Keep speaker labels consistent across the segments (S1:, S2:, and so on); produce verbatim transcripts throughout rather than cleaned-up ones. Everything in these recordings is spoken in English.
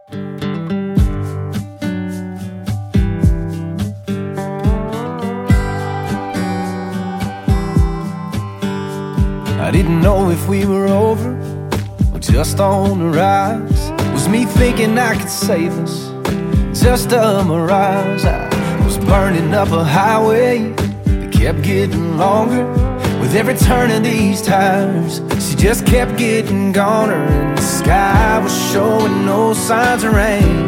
S1: I didn't know if we were over or just on the rise. Was me thinking I could save us just a mirage? I was burning up a highway that kept getting longer. With every turn of these tires, she just kept getting goner. And the sky was showing no signs of rain.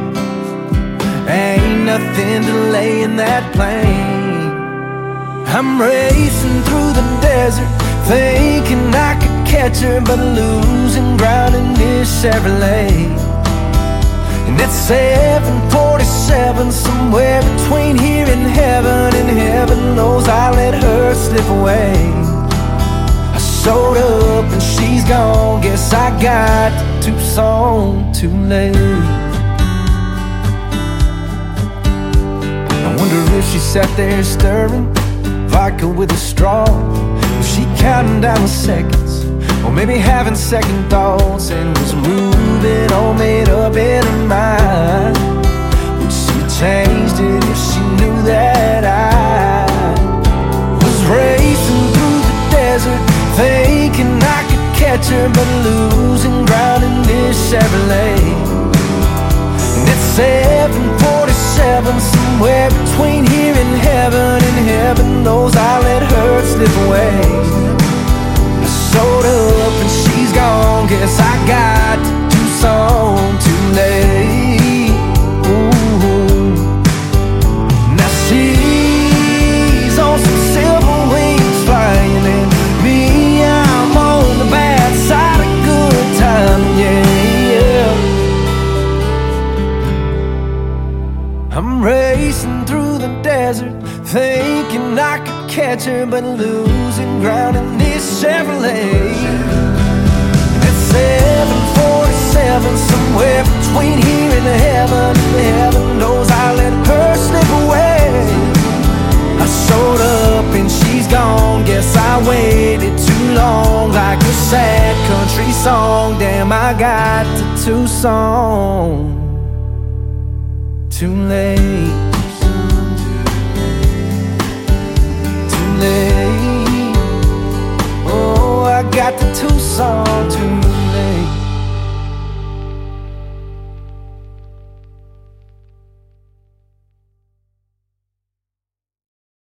S1: Ain't nothing delaying that plane. I'm racing through the desert, thinking I could catch her, but losing ground in this Chevrolet. And at seven forty-seven, somewhere between here and heaven, and heaven knows I let her slip away. I showed up and she's gone, guess I got to Tucson too late. I wonder if she sat there stirring vodka with a straw. Was she counting down the seconds, or maybe having second thoughts, and was moving all made up in her mind? Would she changed it if she knew that I was racing through the desert, thinking I could catch her, but losing ground in this Chevrolet? And at seven forty-seven, somewhere between here and heaven, and heaven knows I let her slip away. I showed up and she's gone, guess I got to Tucson too late. Ooh. Now she's on some silver wings flying, and me, I'm on the bad side of good time, yeah, yeah. I'm racing through the desert, thinking I could catch her, but losing ground in this Chevrolet. At seven forty-seven, somewhere between here and heaven, heaven knows I let her slip away. I showed up and she's gone, guess I waited too long, like a sad country song. Damn, I got to Tucson too late. Too late.